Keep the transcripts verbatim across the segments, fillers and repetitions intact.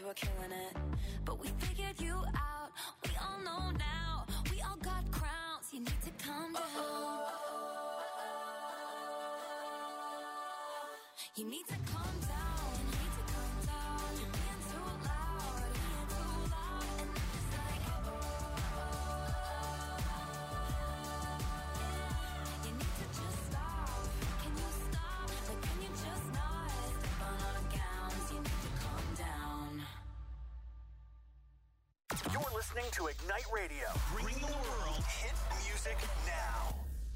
two are killing it. But we figured you out, we all know now. We all got crowns, you need to calm down. You need to calm down, you need to calm down. You're being too loud, being too loud. And it's like, oh, yeah. You need to just stop. Can you stop? Like, can you just not step on our gowns? You need to calm down. You're listening to Ignite Radio. Bring the world hit music now.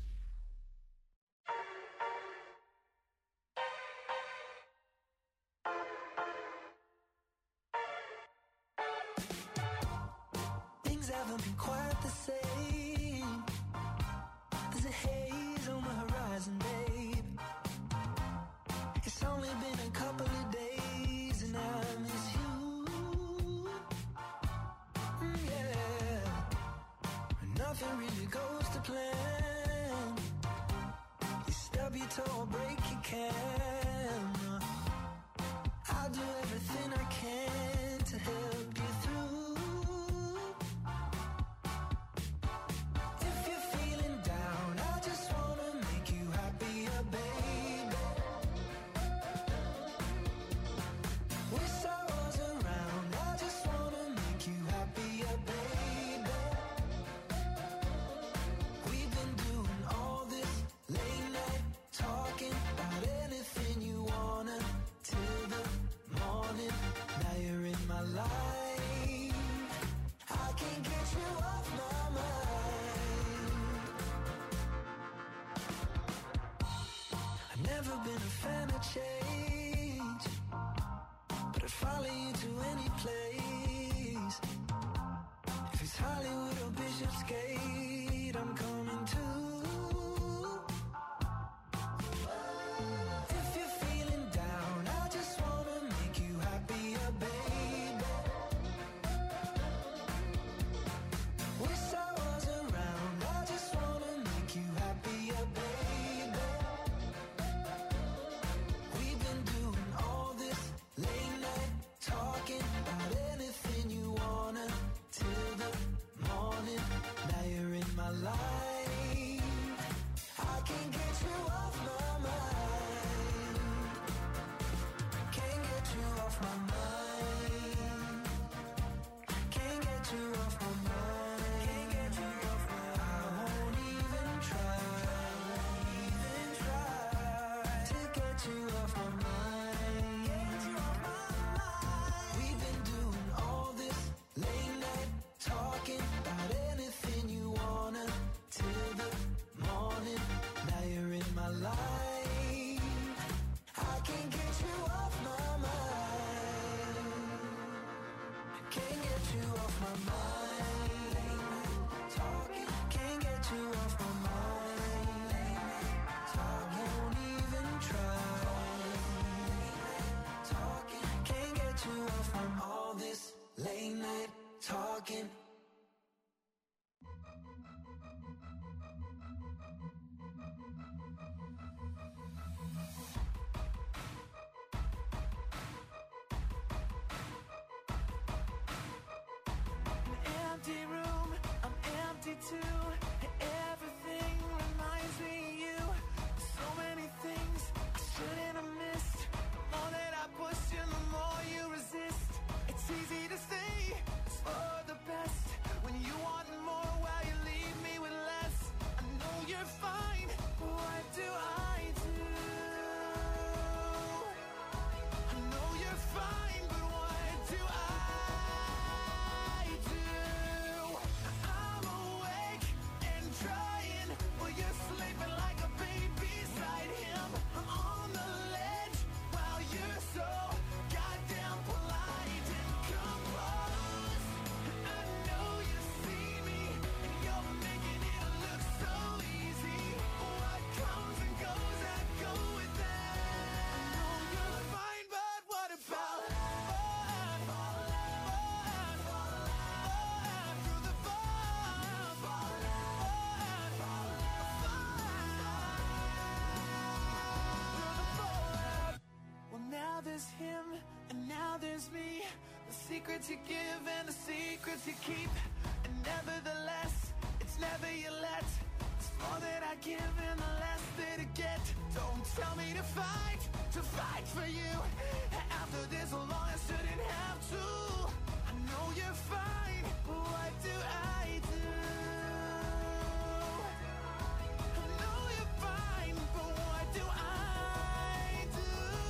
Things haven't been quite the same. There's a haze on the horizon, babe. It's only been a couple of days and I miss you. Mm, yeah. Nothing really goes to plan. You stub your toe or break your camera. I'll do everything I can to help you through. If you're feeling down, I just wanna make you happier, baby. Wish I was around, I just wanna make you happier, baby. We've been doing all this late night talking about anything you wanna till the morning. Now you're in my life, I can't get you off my mind. I've never been a fan of change, but I'd follow you to any place. If it's Hollywood or Bishopsgate, I'm coming too. If you're feeling down, I just wanna make you happier, baby. Wish I was around, I just wanna make you happier, baby. We've been doing all this late night talking about anything you wanna till the morning. Now you're in my life, I can't get you off my mind. Can't get you off my mind. Can't get you off my mind. Can't get you off my mind. I won't even try. Even try to get you off my mind. Get you off my mind. We've been doing all this late night talking about anything you wanna till the morning. Now you're in my life, I can't get you off my mind. Can't get you off my mind. Talking, can't get you off my mind. I won't even try. Talking, can't get you off from all this late night talking. An empty room, I'm empty too. Everything reminds me of you. So many things I shouldn't have missed. The more that I push you, the more you resist. It's easy to say it's for the best when you want more while you leave me with less. I know you're fine, but what do I do? I know you're fine, but what do I do? secrets you give and the secrets you keep. And nevertheless, it's never you let. It's more that I give and the less that I get. Don't tell me to fight, to fight for you. After this long, I shouldn't have to. I know you're fine, but what do I do? I know you're fine, but what do I do?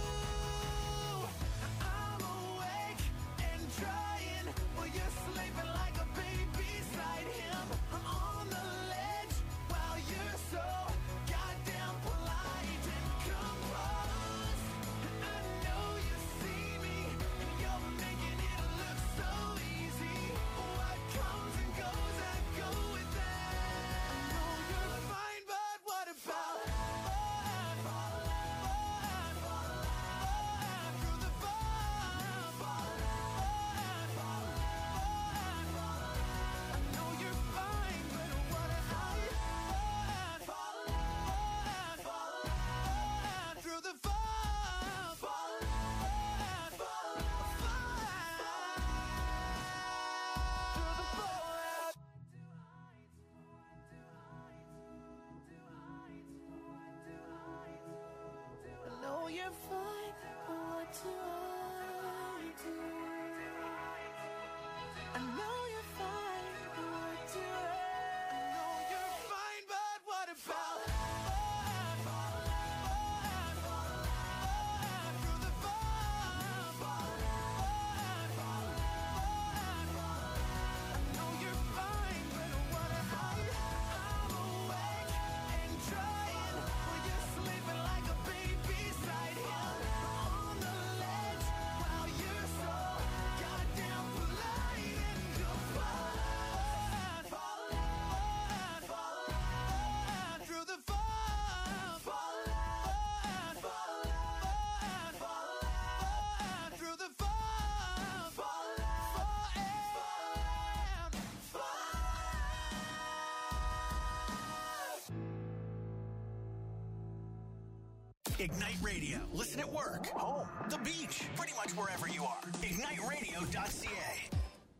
I'm awake and trying while you're sleeping like a baby beside him. I'm on the ledge while you're so goddamn polite and composed. I know you see me and you're making it look so easy. What comes and goes, I go with that. I know you're fine, but what about fun? Fun, fun, fun, through the fun, fun, fun, fun, fun. I know you're fine, but what about fun? Fun, fun, fun, through the fun, fun, fun, fun, through the I know you're fine, but what do I do? I know you're fine, but what do I? I know you're fine, but what about fun? Fun, fun, fun, through the fun, fun, fun, fun, fun. I know you're fine, but what about I'm awake and trying while you're sleeping like a baby beside him. On the ledge while you're so goddamn polite and composed. Fall, fall, fall, through the fall, fall, fall, fall, fall, through the fall, fall, fall, fall. Ignite Radio. Listen at work, home, the beach, pretty much wherever you are. ignite radio dot c a.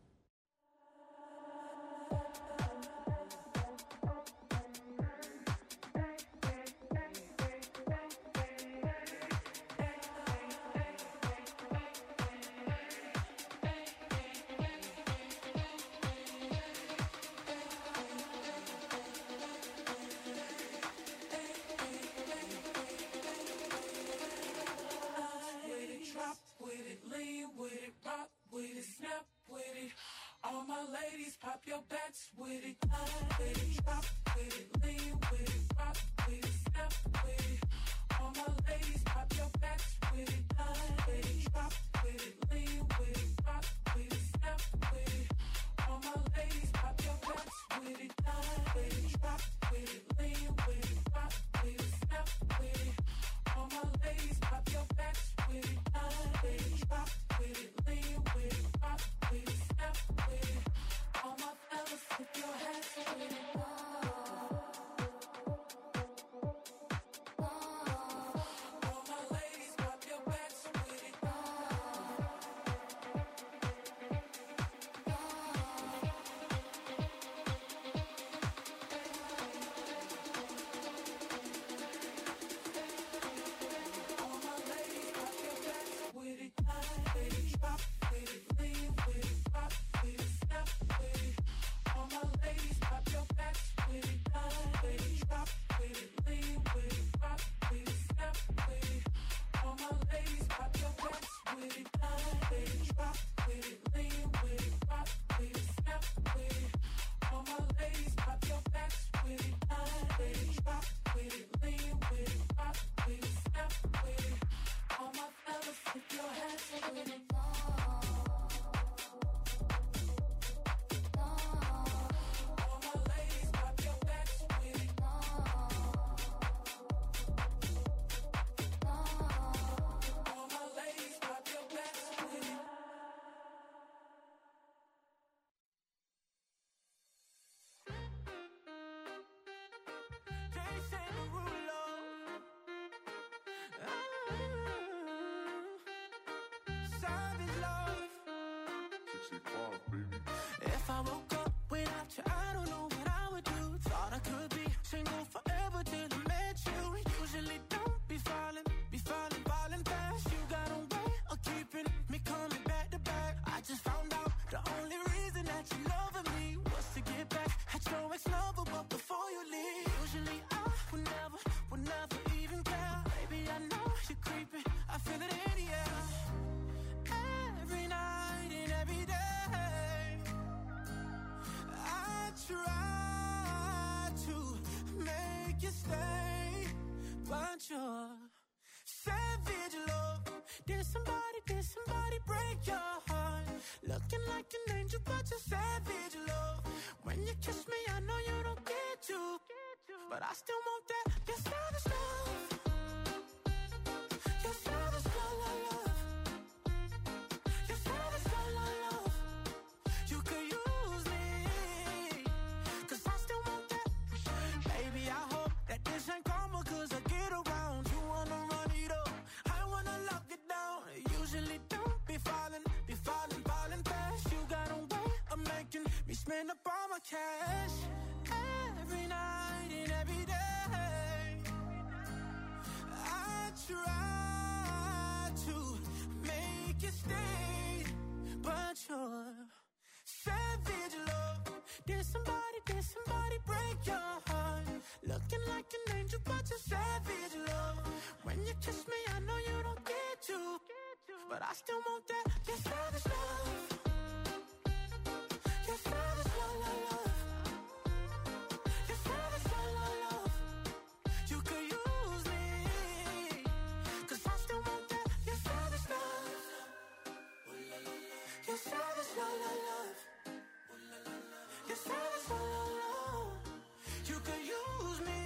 With it, drop with it, lean with it, rock with it, snap with it. All my ladies, pop your backs with it. With it, drop with it, lean with it, rock with it, snap with it. All my ladies, pop your backs with it. With it, drop with it, lean with it, rock with it, snap with it. All my ladies, pop your backs with it. With it, drop with it, lean with it, rock with it, snap with it. All my ladies, pop your backs with it. With it, drop with it, lean with it, rock with it, snap with it. All my fellas, flip your hats with it. shit pause, baby. If I woke up without you, I don't know what I would do. Thought I could be single forever till I met you. Usually don't be falling, be falling, falling fast. You got a way of keeping me coming back to back. I just found out the only reason that you loving me was to get back at your ex-lover, but before you leave, usually I would never, would never even care. Baby, I know you're creeping, I feel it in the air. Every night and every day, I try to make you stay, but you're savage love. Did somebody, did somebody break your heart? Looking like an angel, but you're savage love. When you kiss me, I know you don't get to, but I still want that. You're savage love. You're savage love, love, love. You're savage love, love, love. You could use me, 'cause I still want that. Baby, I hope that this ain't karma, 'cause I get around. You wanna run it up, I wanna lock it down. Usually don't be falling, be falling, falling fast. You got a way of making me spend up all my cash. Every night and every day, I try to make you stay, but you're savage love. Did somebody, did somebody break your heart? Looking like an angel, but you're savage love. When you kiss me, I know you don't get to, but I still want that. You're savage love. You're savage love, love, love. You're savage love, love, love. You could use me, 'cause I still want that. You're savage love. You're savage love, love, love. You're savage love, love, love. You could use me,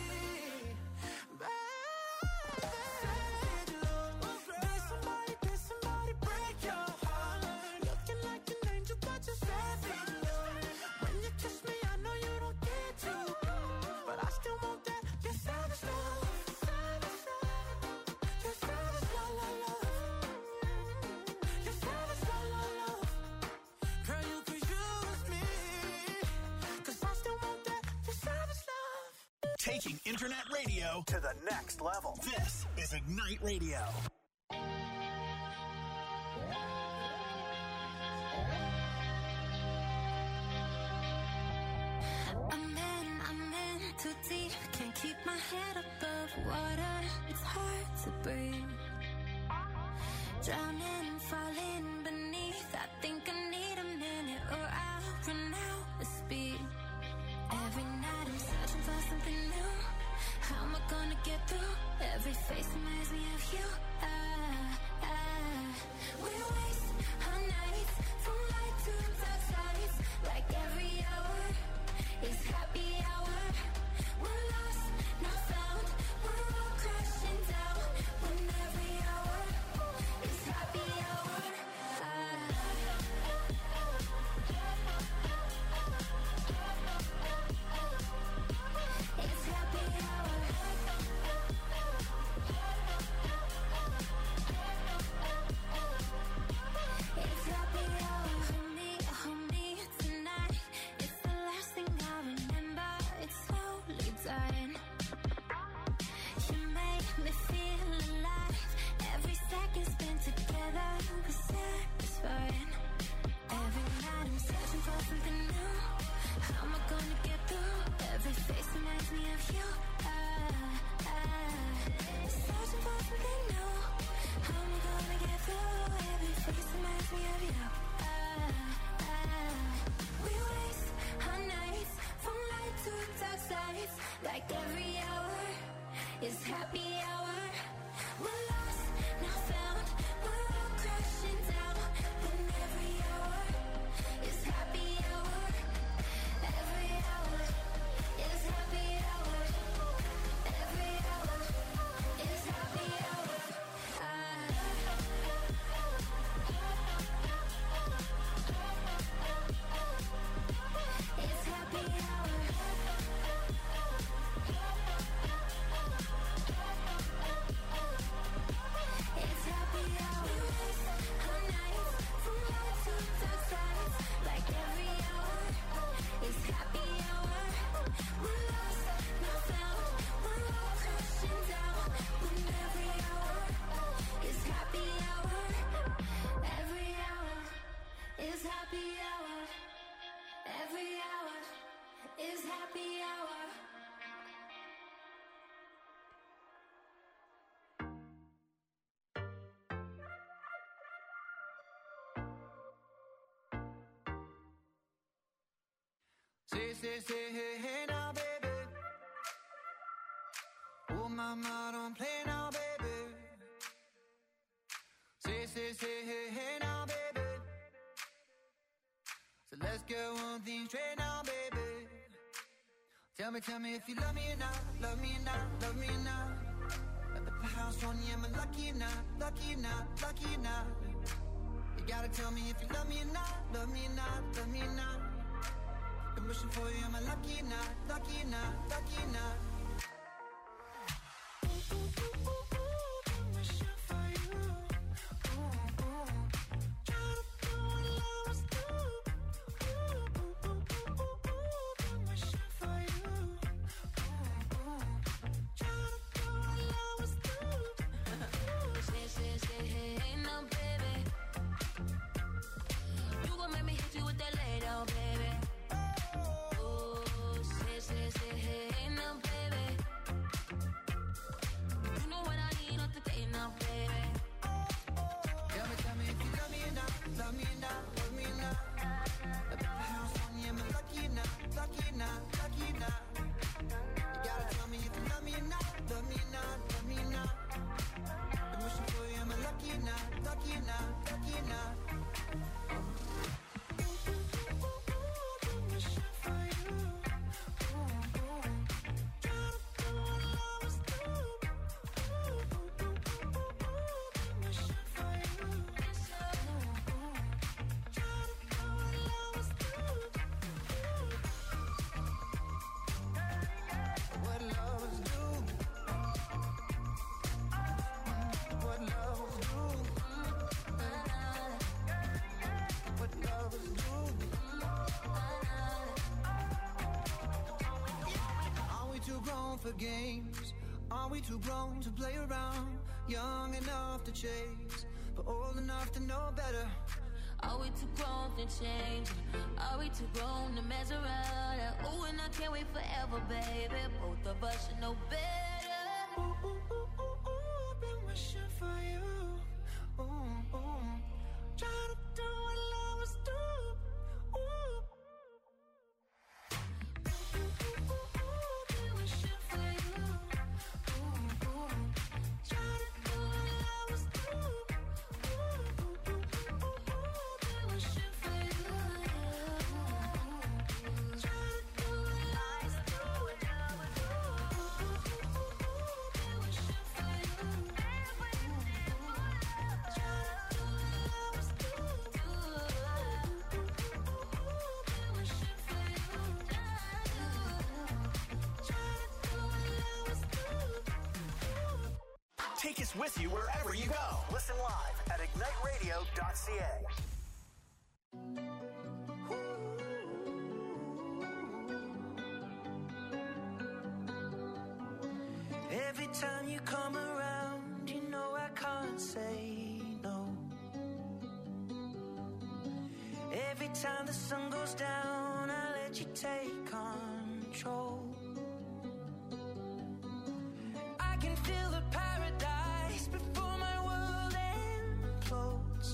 baby. Savage love. Did somebody, did somebody break your heart? Looking like an angel, but you're savage love. When you kiss me, I know you don't get to, but I still want that. You're savage love. You're savage love, love, love. You're savage love, love, love. Girl, you could use me, 'cause I still want that. You're savage love. Taking internet radio to the next level. This is Ignite Radio. I'm in, I'm in too deep. Can't keep my head above water. It's hard to breathe. Drowning, falling beneath. I think I need a minute or I'll run out of speed. Every night I'm searching for something new. How am I gonna get through? Every face reminds me of you. Ah, ah. We waste our nights from light to dark sides. Like every hour is happy hour. We're lost, not found. We're all crashing down. When every hour is happy hour. Ah. It's happy hour. It's happy hour. Hold me, hold me tonight. It's the last thing I remember. It's slowly dying. You make me feel alive. Every second spent together was satisfying. Every night I'm searching for something new. How am I gonna get through? Every face reminds me of you. Ah, ah. Searching for something new. How am I gonna get through? Every face reminds me of you. Ah, ah. We waste our nights from light to dark sides. Like every hour is happy hour. We're lost, now found. We're all crashing down. When every hour is happy hour. Every hour is happy hour. Every hour is happy hour. Ah. It's happy hour. Say, say, say, hey, hey now, baby. Oh, mama, don't play now, baby. Say, say, say, hey, hey now, baby. So let's get one thing straight now, baby. Tell me, tell me if you love me or not, love me or not, love me or not. At the house on you, am I lucky or not, lucky or not, lucky or not? You gotta tell me if you love me or not, love me or not, love me or not. I'm wishing for you, am I lucky or not, lucky or not, lucky or not? For games, are we too grown to play around? Young enough to chase, but old enough to know better. Are we too grown to change? Are we too grown to mess around? Ooh, and I can't wait forever, baby. Both of us should know better. Ooh, ooh, ooh, ooh, ooh, been wishing for you. Ooh, ooh, try to do what lovers do. Ooh. Take us with you wherever you go. Listen live at ignite radio dot c a. Every time you come around, you know I can't say no. Every time the sun goes down, I let you take control. I can feel the paradise before my world implodes.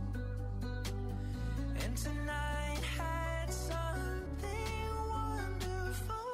And tonight had something wonderful.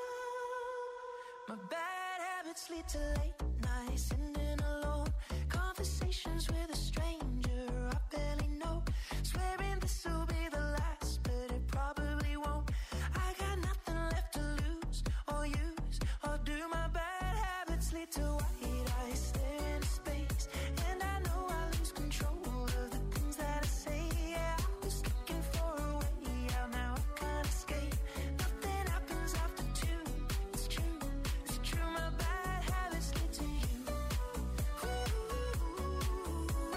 My bad habits lead to late nights, sitting alone. Conversations with a stranger I barely know. Swearing this will be the last, but it probably won't. I got nothing left to lose or use or do. My bad habits lead to white eyes staring into space, and I know I lose control of the things that I say. Yeah, I was looking for a way out, now I can't escape. Nothing happens after two. It's true, it's true. My bad habits lead to you. Ooh,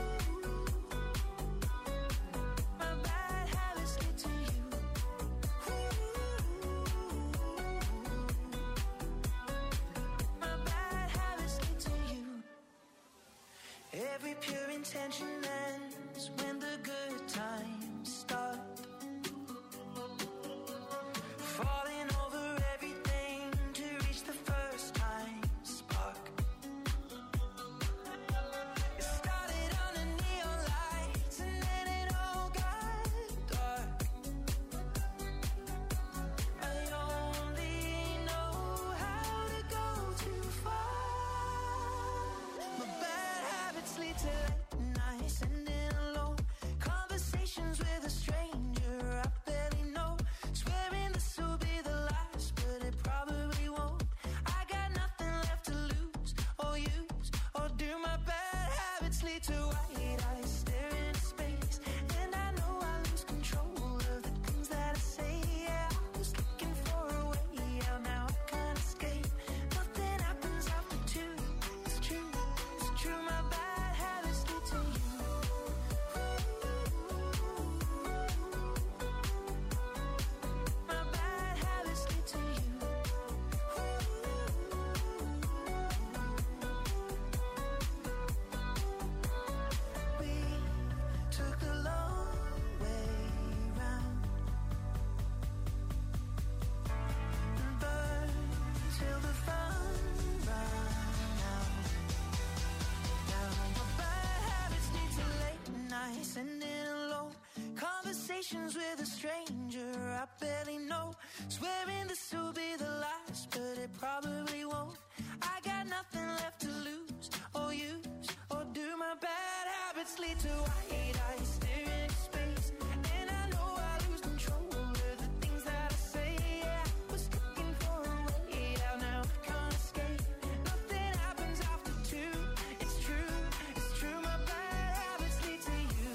conversations with a stranger I barely know. Swearing this will be the last, but it probably won't. I got nothing left to lose or use, or do my bad habits lead to white eyes staring into space? And I know I lose control of the things that I say. Yeah, I was looking for a way out, now I can't escape. Nothing happens after two. It's true, it's true. My bad habits lead to you.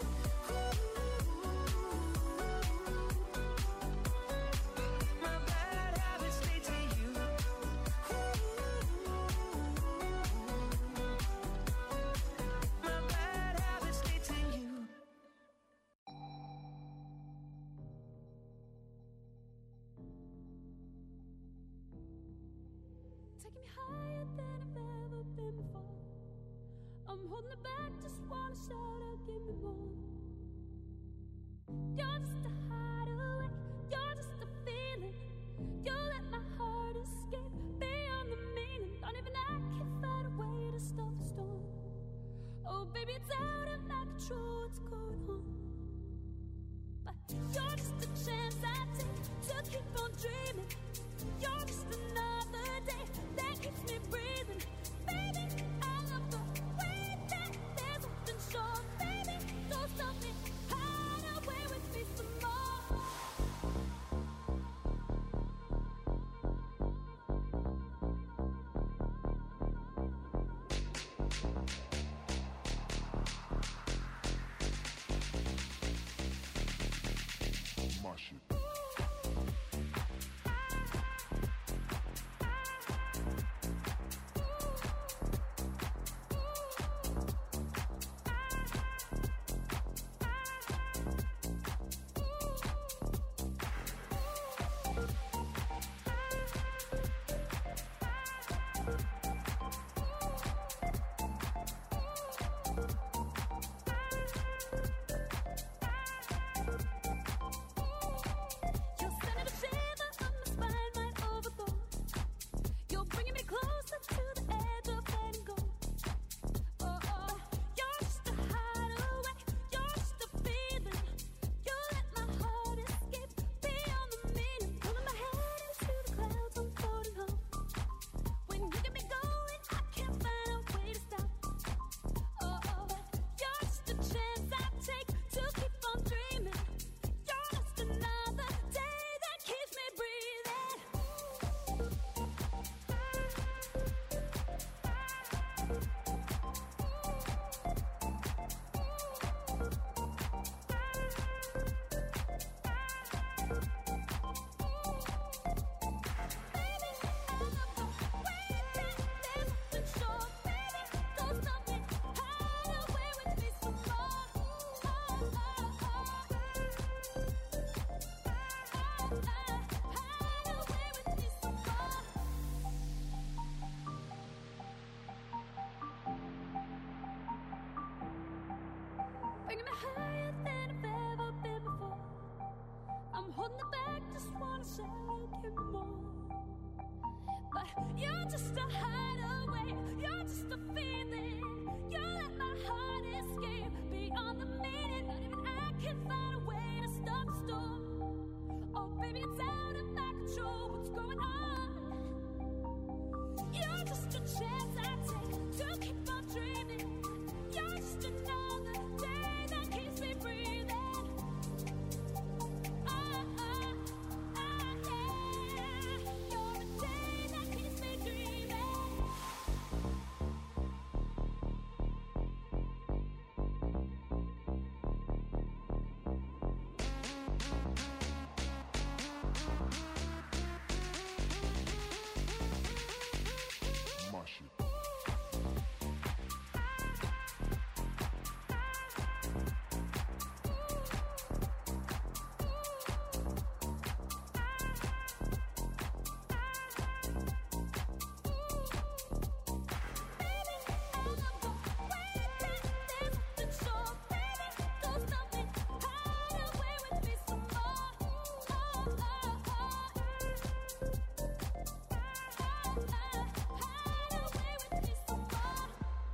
My bad habits lead to you. My bad habits lead to you. Taking me higher than I've ever been before. I'm holding it back, just wanna shout out, give me more. You're just a hideaway, you're just a feeling. You let my heart escape beyond the meaning. Don't even I can find a way to stop the storm. Oh baby, it's out of my control, what's going on? But you're just a chance I take to keep on dreaming. You're just another day that keeps me breathing. Baby, I love the way that there's nothing short. Baby, don't stop me, hide away with me some more. My shit. You're sending a shiver up my spine right overboard. You're bringing me closer to the edge of letting go. Oh, oh, you're just a hideaway, you're just a feeling. You let my heart escape beyond the meaning. Pulling my head into the clouds, I'm floating home. When you get me going, I can't find a way to stop. Oh, oh, you're just a chance I take to keep on dreaming. You're just another day that keeps me breathing. Baby, I love the way that there's nothing short. Baby, don't stop me, hide away with me some more. Oh, oh, oh. Hide away with me some more. Bringing me higher than I've ever been before. I'm holding it back, just wanna shout, give me more. But you're just a hideaway, you're just a feeling. You let my heart escape beyond the meaning. Not even I can find a way to stop the storm. Oh baby, it's out of my control, what's going on? You're just a chance I take to keep on dreaming. You're just another day that keeps me breathing. Ah, ah, ah, yeah. You're a day that keeps me dreaming. My shit. Baby, I love the way that there's nothing short. Baby, don't stop me, hide away with me some more. Oh, oh, oh. Hide away with me some more.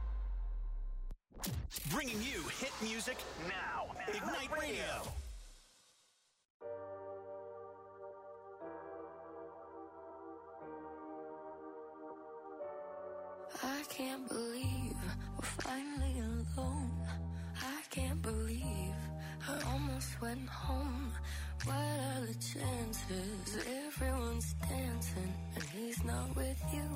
Bringing you hit music now. Ignite Radio. I can't believe we're finally alone. I can't believe I almost went home. What are the chances? Everyone's dancing and he's not with you.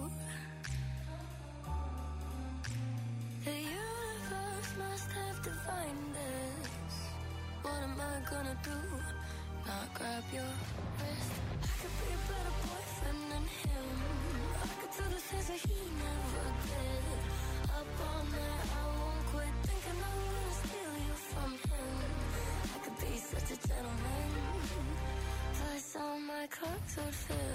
The universe must have divined us. What am I gonna do? Not grab your wrist. I could be a better boyfriend than him. I could do the things that he never did. Up all night, I won't quit thinking I'm gonna steal you from him. I could be such a gentleman. Plus all my clothes would fit.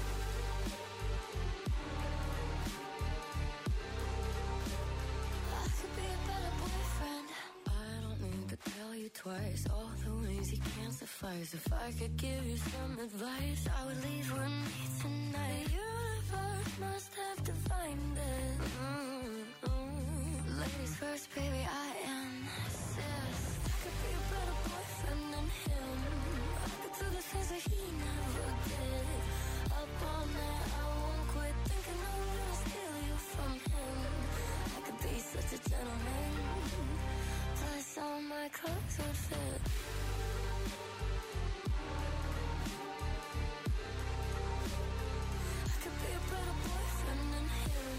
I could be a better boyfriend. I don't need to tell you twice all the ways you can't suffice. If I could give you some advice, I would leave with me tonight. The universe must have divined it. Mm-hmm. Ladies first, baby, I insist. I could be a better boyfriend than him. I could do the things that he never did. Up all night, I won't quit thinking I'm gonna steal you from him. I could be such a gentleman. Plus all my clothes would fit. I could be a better boyfriend than him.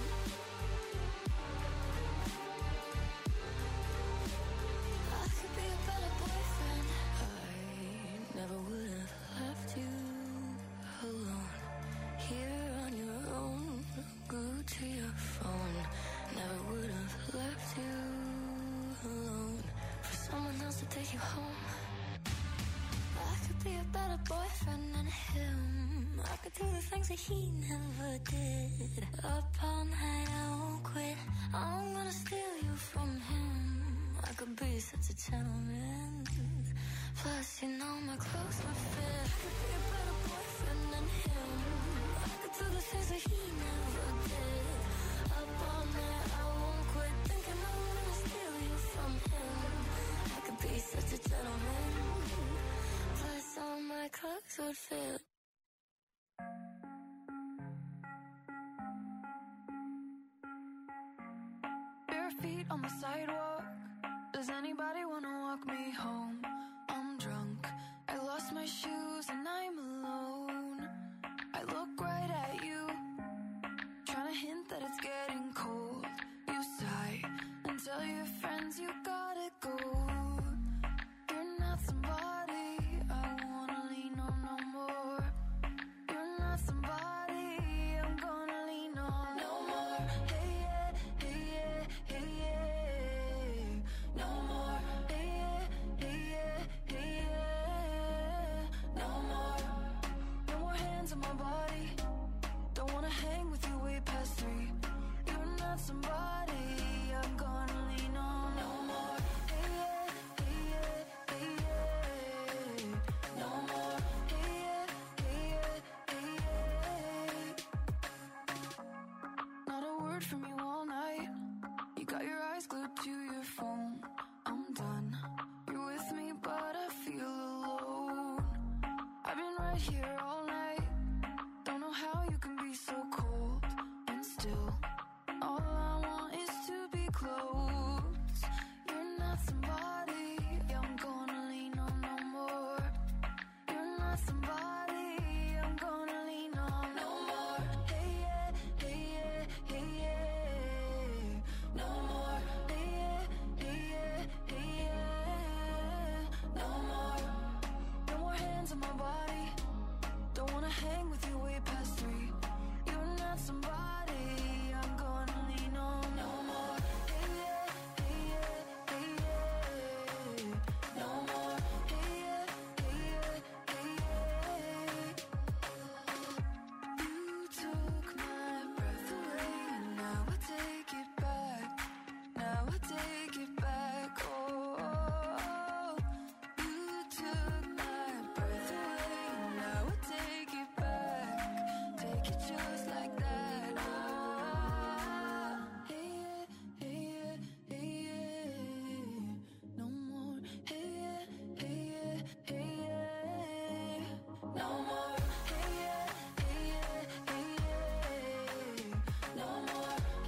I could be a better boyfriend. I never would have left you alone. Here on your own, glued to your phone. Never would have left you alone for someone else to take you home. I could be a better boyfriend than him. I could do the things that he never did. Up all night, I won't quit. I'm gonna steal you from him. I could be such a gentleman. Plus, you know my clothes would fit. I could be a better boyfriend than him. I could do the things that he never did. Up all night, I won't quit thinking I'm gonna steal you from him. I could be such a gentleman. Plus, all my clothes would fit. Bare feet on the sidewalk. Does anybody wanna walk me home? I'm drunk. I lost my shoes and I'm alone. I look right at you, trying to hint that it's getting cold. You sigh and tell your friends you gotta go. You're not somebody I wanna lean on no more. You're not somebody I'm gonna lean on no more. Hey yeah, hey yeah, hey yeah. No more. Hey yeah, hey yeah, hey yeah. No more. No more hands on my body. Don't wanna hang with you way past three. You're not somebody I'm gonna lean on no more. Hey yeah, hey yeah, hey yeah. No more. Hey yeah, hey yeah, hey yeah. Not a word from you all night. You got your eyes glued to your phone. I'm done. You're with me, but I feel alone. I've been right here all night. Don't know how you can be so cold and still. All I want is to be close. You're not somebody I'm gonna lean on no more. You're not somebody I'm gonna lean on no more. Hey yeah, hey yeah, hey yeah. No more. Hey yeah, hey yeah, hey yeah. No more. No more hands on my body. Don't wanna hang with you way past three. You're not somebody I'm gonna lean on no more. Hey yeah, hey yeah, hey yeah. No more. Hey yeah, hey yeah, hey yeah. You took my breath away, and now I take it back. Now I take it back. Oh, you took my breath away, and now I take it back. Take it just like that. Ah, hey yeah, hey yeah, hey yeah. No more. Hey yeah, hey yeah, hey yeah. No more. Hey yeah, hey yeah, hey yeah. No more.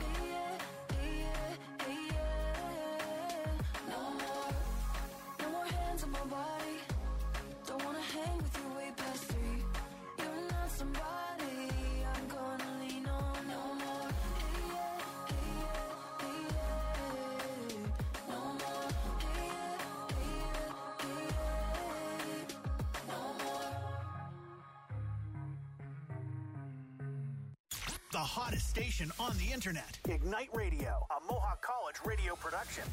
the hottest station on the internet. Ignite Radio, a Mohawk College radio production.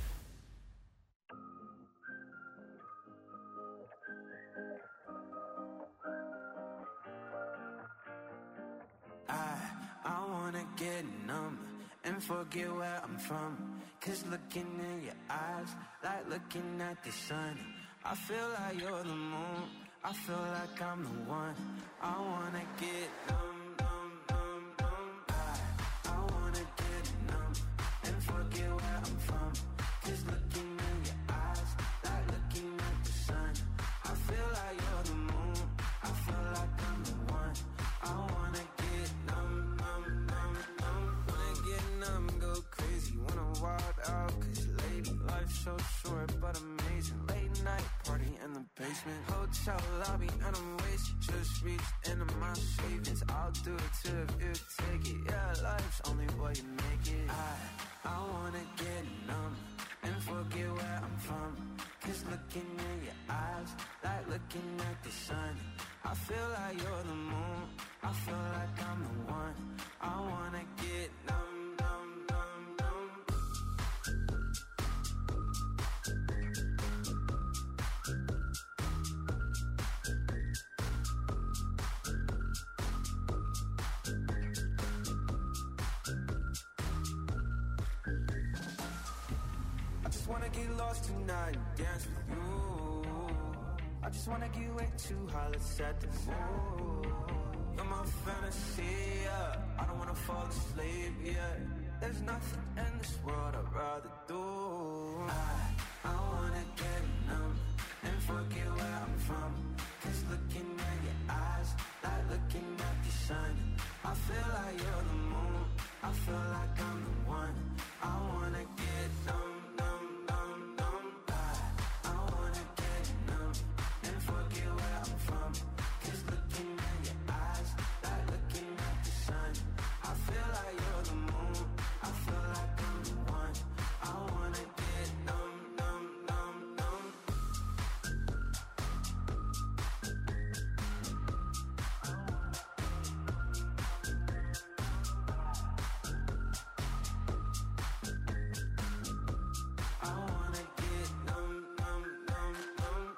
I, I wanna get numb and forget where I'm from. Cause looking in your eyes, like looking at the sun. I feel like you're the moon, I feel like I'm the one. I wanna get numb, numb, numb, numb. I, I wanna get numb and forget where I'm from. Cause looking in your eyes, like looking at the sun. I feel like you're the moon, I feel like I'm the one. I wanna get numb, numb, numb, numb. Wanna get numb, go crazy, wanna wild out. Cause lady, life's so short but amazing. Late night party in the basement, hotel lobby and I'm wasted. Just reached into my savings, I'll do it too if you take it. Yeah, life's only what you make it. I, I wanna get numb and forget where I'm from. Cause looking in your eyes, like looking at the sun. I feel like you're the moon, I feel like I'm the one. I wanna get numb, numb, numb, numb. I just wanna get lost tonight and dance with you. I just wanna get way too high, let's set the mood. You're my fantasy, yeah. I don't wanna fall asleep, yeah. There's nothing in this world I'd rather do. I, I wanna get numb and forget where I'm from. Cause looking at your eyes, like looking at the sun. I feel like you're the moon, I feel like I'm the one. I wanna get numb, numb, numb, numb. I, I wanna get numb and forget where I'm from. Cause looking at your eyes, like looking at the sun. I feel like you're the moon, I feel like I'm the one. I wanna get numb, numb, numb, numb. I wanna get numb, numb, numb, numb.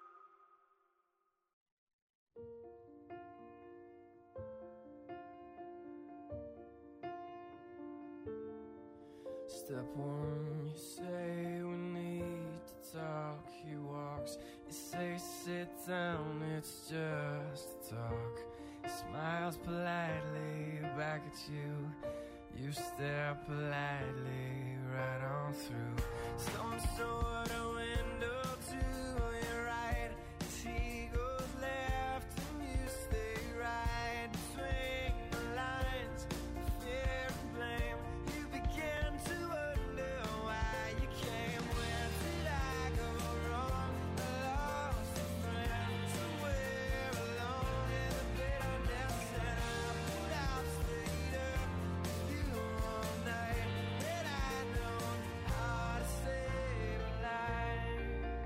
Step one, you say we need to talk. He walks, you say sit down, it's just a talk. He smiles politely back at you. You stare politely right on through. Some sort of window to your right. As he goes left and you stay right. Between the lines, fear and blame. You begin to wonder why you came. Where did I go wrong? I lost a friend somewhere alone in the bitterness. And I put out straight up with you all night. And I know how to save a life.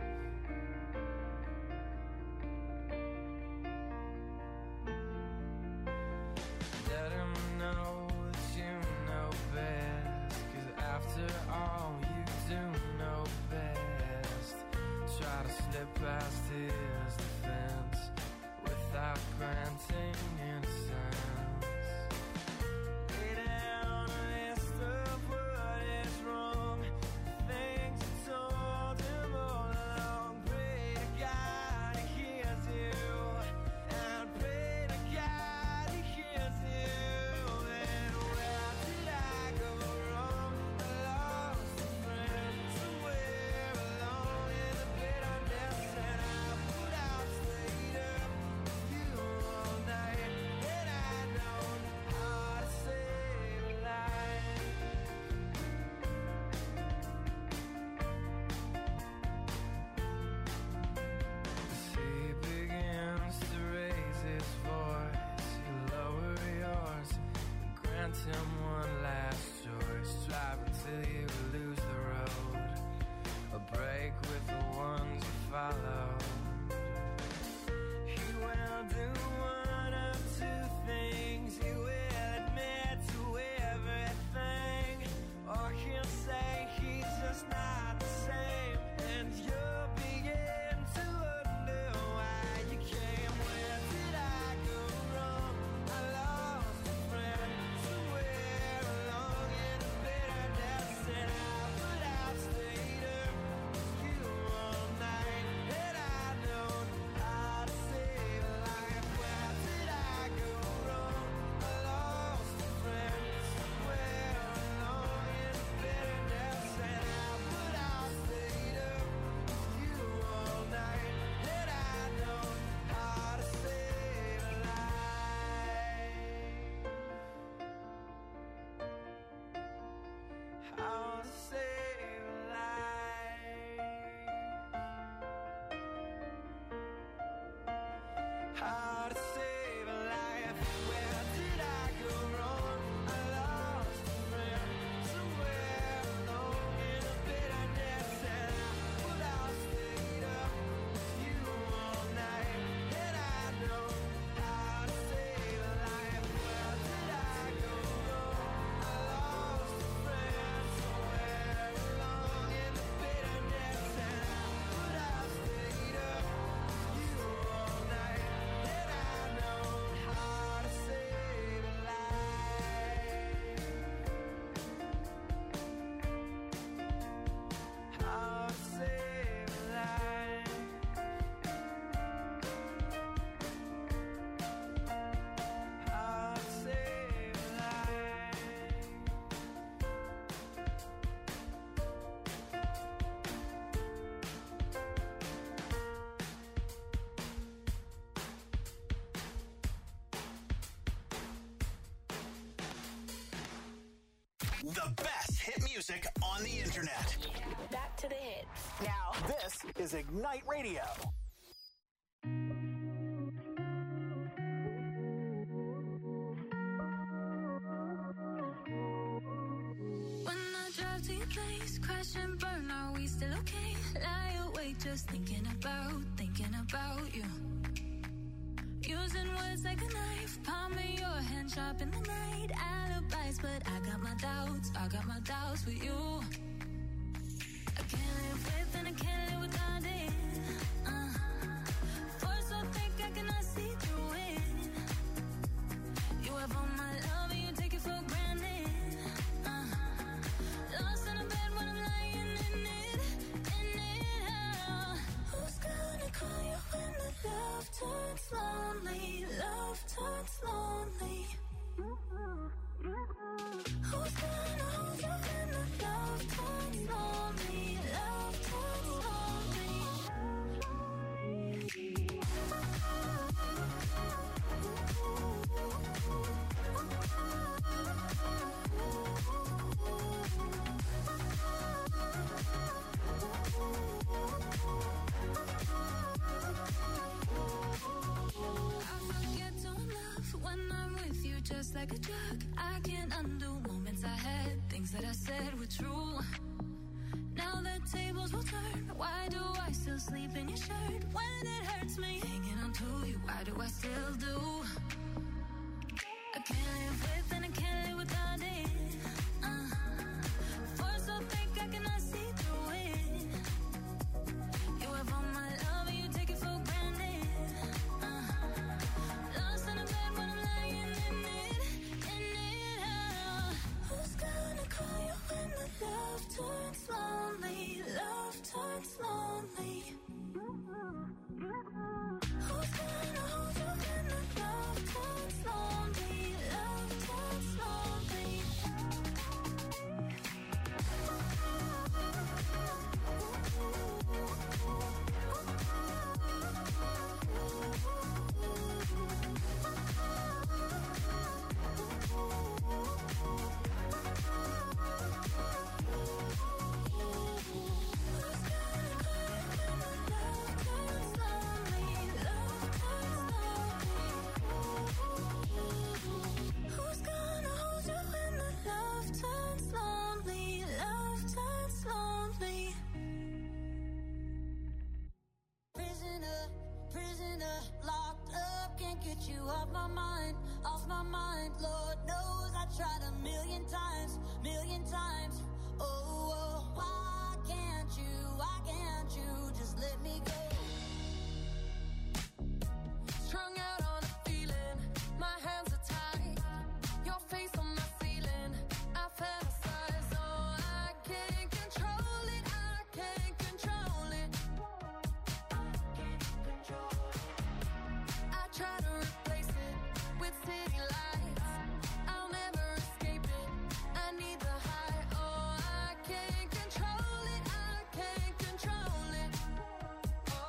Let him know that you know best. Cause after all you do know best. Try to slip past his defense without granting innocence. Lay down a list of what is wrong, things you told him all along. Pray to God he hears you, and pray to God he hears you. And where did I go wrong? I lost a friend somewhere alone in the bitterness. And I put out straight up with you all night. And I know how to save a life. As he begins to raise his voice, you lower yours and grant him one last choice. Drive until you lose the road, a break with the ones you follow. He will do one of two things. He will admit The best hit music on the internet. Back to the hits. Now, this is Ignite Radio. When I drive to your place, crash and burn, are we still okay? Lie awake just thinking about, thinking about you. Using words like a knife, palm in your hand, sharp in the night. Alibis, but I got my doubts, I got my doubts with you. I can't live with and I can't live without it. Uh, force so thick I cannot see through it. You have all my love and you take it for granted. Uh, lost in a bed when I'm lying in it, in it. Uh, who's gonna call you when the love turns lonely? Love turns lonely. Who's gonna hold you when the love turns lonely? Love turns lonely. I forget to love when I'm with you, just like a drug. I can't undo moments I had, things that I said were true. Now the tables will turn. Why do I still sleep in your shirt when it hurts me? Hanging on to you, why do I still do? I can't live with and I can't live without it. Uh, force so thick I cannot see through it. You have all my love and you take it for granted. Uh, lost in a bed when I'm lying in it, in it. Uh, who's gonna call you when the love turns lonely? Love turns lonely. Who's gonna hold you when the love turns lonely? Love turns lonely. Who's gonna hold you when the love turns lonely? Love turns lonely. Prisoner, prisoner, locked up, can't get you off my mind, off my mind. Lord knows I tried a million times, million times. Oh, oh, why can't you, why can't you just let me go? Strung out on a feeling, my hands are tied, your face on my ceiling, I fantasize, oh, I can't control it, I can't control it. I try to replace it with city lights. I'll never escape it. I need the high. Oh, I can't control it. I can't control it. Oh,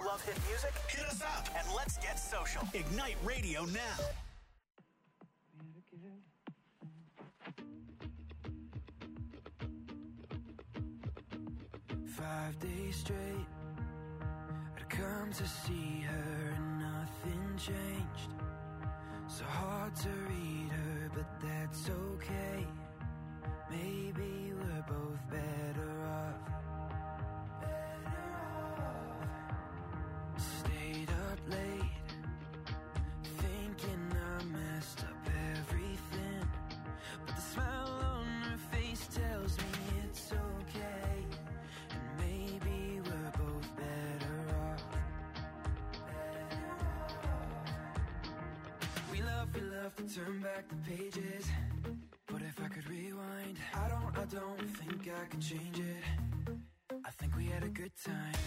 love hit music? Hit us up and let's get social. Ignite Radio now. Five days straight, I'd come to see her and nothing changed. So hard to read her, but that's okay. Maybe we're both better off. Better off. Stayed up late, thinking I messed up everything. But the smile on her face tells me it's okay. And maybe we're both better off. Better off. We love, we love to turn back the pages. But if I could rewind, I don't, I don't think I could change it. I think we had a good time.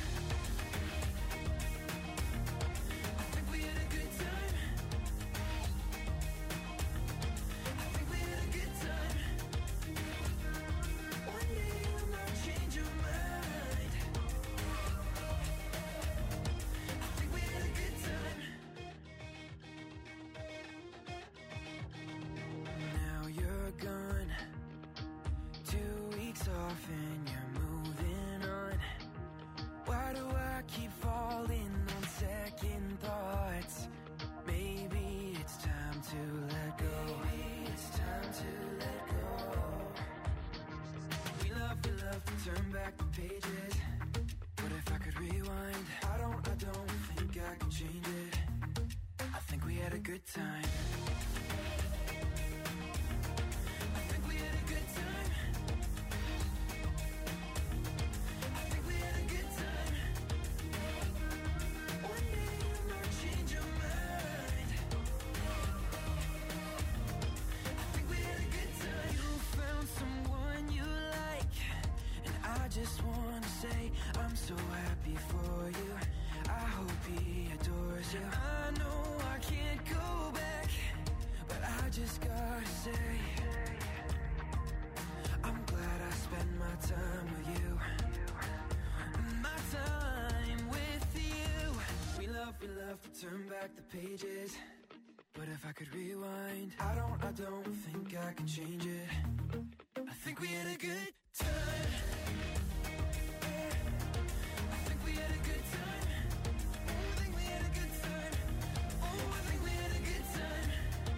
I think we had a good time. I think we had a good time. One day you might change your mind. I think we had a good time. Now you're gone, two weeks off and you're moving on. Why do I keep falling on second thoughts? Maybe it's time to let go. Maybe it's time to let go. We love, we love to turn back the pages. But if I could rewind, I don't, I don't think I could change it. I think we had a good time. I think we had a good time. I think we had a good time. One day you might change your mind. I think we had a good time. You found someone you like, and I just want to say I'm so happy for you. I hope he adores you. I know I can't go back, but I just gotta say I'm glad I spent my time with you. My time with you. We love, we love to turn back the pages. But if I could rewind, I don't, I don't think I can change it. I think we had a good time. I think we had a good time. Oh, I think we had a good time. Oh, I think we had a good time.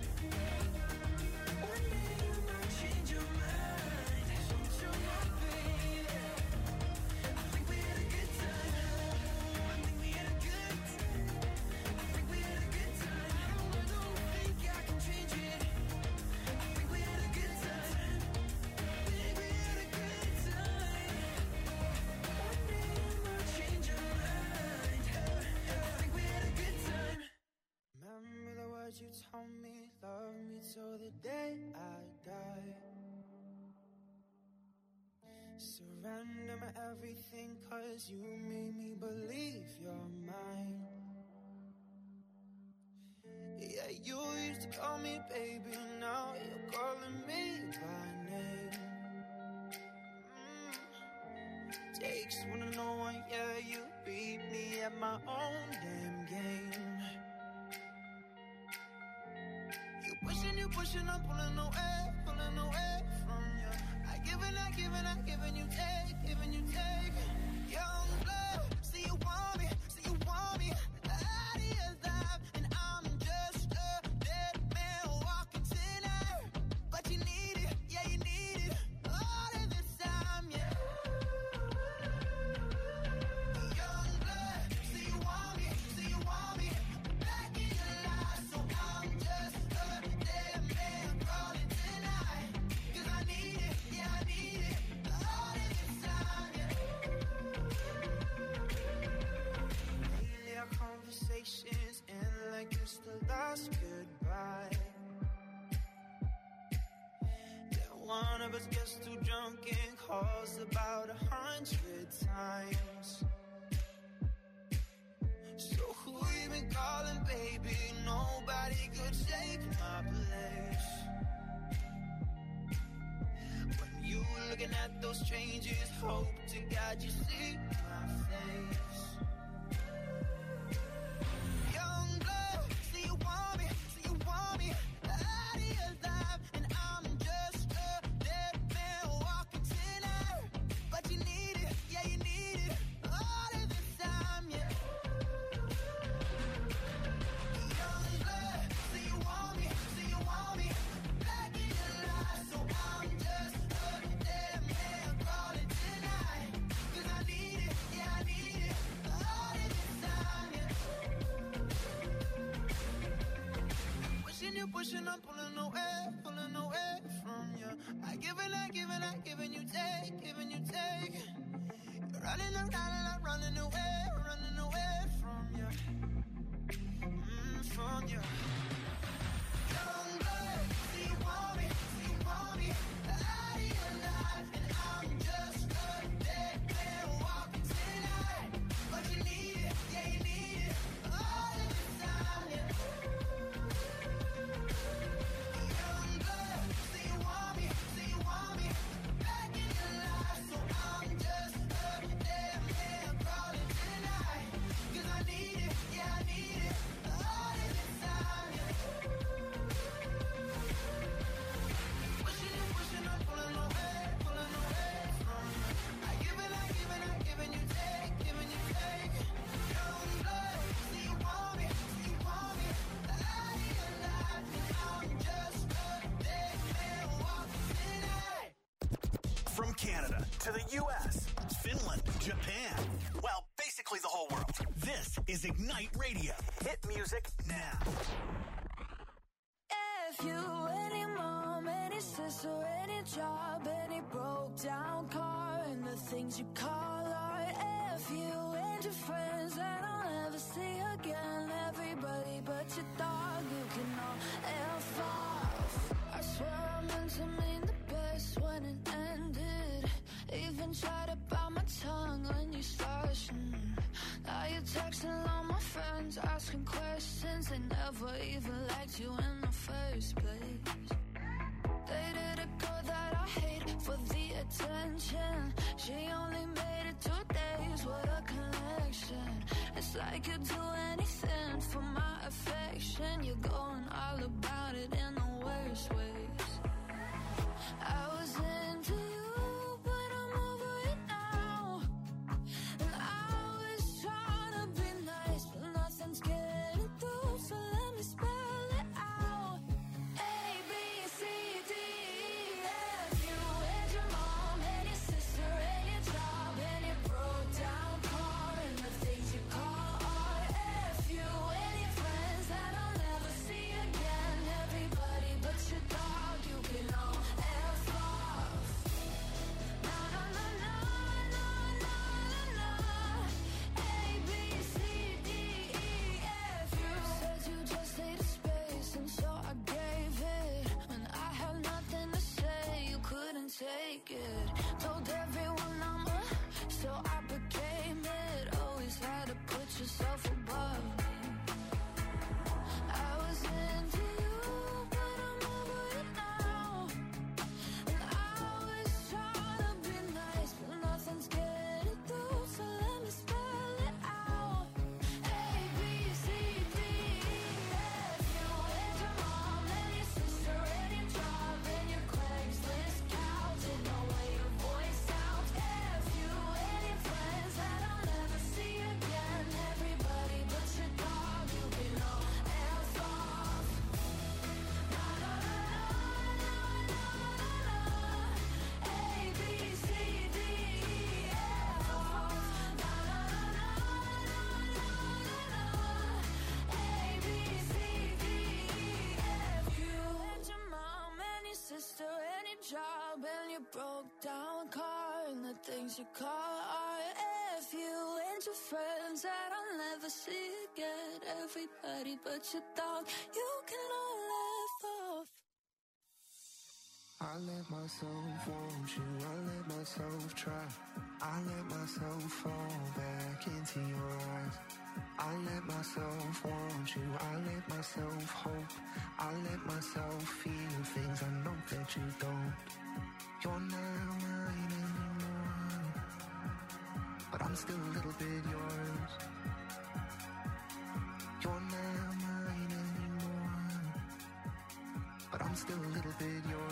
One day you might change your mind. Change your mind, baby. I think we had a good time. Oh, I think we had a good time. I think we had a good time. I don't, I don't think I can change it. I think we had a good time. I think we had a good time. One day you might change your mind. I think we had a good time. Remember the words you told me, love me till the day I die. Surrender my everything, cause you made me believe you're mine. Yeah, you used to call me baby, now you're calling me by name. Mm. Takes one to know one, yeah, you beat me at my own damn game. You pushing, you pushing, I'm pulling away, pulling away from you. I giving, I giving, I giving, you take, giving, you take. Young blood, see you want me, see you want me. The idea's live, and I'm just a dead man walking tonight. But you need it, yeah, you need it. All of this time, yeah. Young blood, see you want me, see you want me. Back in your life, so I'm just a dead man calling tonight. Cause I need it, yeah, I need it. All of this time, yeah. Lately our conversations end like it's the last goodbye. Then one of us gets too drunk and calls about a hundred times. So who you been calling, baby? Nobody could take my place. When you looking at those changes, hope to God you see my face. you, pushing, I'm pulling away, pulling away from you. I give and I give and I give and you take, giving you take. You're running around and I'm running away, running away from you, mm, from you. Young blood, see you want me, see you want me out of your life, and I'm just a dead man walking tonight. But you need it, yeah you need it, all of the time, yeah. Young blood, see you want me, see you want me back in your life, so I'm just a dead man crawling tonight. 'Cause I need it, yeah I need it, all of the time, yeah. Pushing and pushing, I'm pulling away, pulling away from you. I give and I give and I give and you take, giving you take. Young blood, see you want me, see you want me out of your life, and I'm just a dead man walking tonight. From Canada to the U S, Finland, Japan, well, basically the whole world. This is Ignite Radio. Hit music now. If you, any mom, any sister, any job, any broke down car, and the things you call art. If you and your friends that I'll never see again, everybody but your dog, you can all F off. I swear I meant to mean the best when it ended. Even tried to bite my tongue when you started. Mm. Now you're texting all my friends, asking questions. They never even liked you in the first place. Dated a girl that I hate for the attention. She only made it two days, what a connection. It's like you'd do anything for my affection. You're going all about it in the worst ways. I was into you, but I'm over it now. And I was trying to be nice, but nothing's getting through, so let me spell it out. A, B, C, D, E, F. You and your mom and your sister and your job and your broke down car and the things you call art. F you and your friends that I'll never see again. Everybody but your dog, you can all F off. No, no, no, no, no, no, no, no. A, B, C, D, E, F. You said you just needed space, and so I gave it. When I had nothing to say, you couldn't take it. Told everyone I'm a, so I became it. Always had to put yourself above me. I was into you, but I'm over it now. And I was trying to be nice, but nothing's getting through, so let me spell it out. A, B, C, D, E, F. You and your mom and your sister and your job and your Craigslist couch and the way your voice sounds. F you and your friends that I'll never see again. Everybody but your dog, you can all F off. No, no, no, no, no, no, no. A, B, C, D, E, F off. No, no, no, no, no, no, no. A, B, C, D, E, F. You and your mom and your sister and your job and your broke down car and the things you call art. F you and your friends that I'll never see again. Everybody but your dog, you can all F off. I let myself want you, I let myself try. I let myself fall back into your eyes. I let myself want you, I let myself hope. I let myself feel things I know that you don't. You're not mine anymore, but I'm still a little bit yours. You're not mine anymore, but I'm still a little bit yours.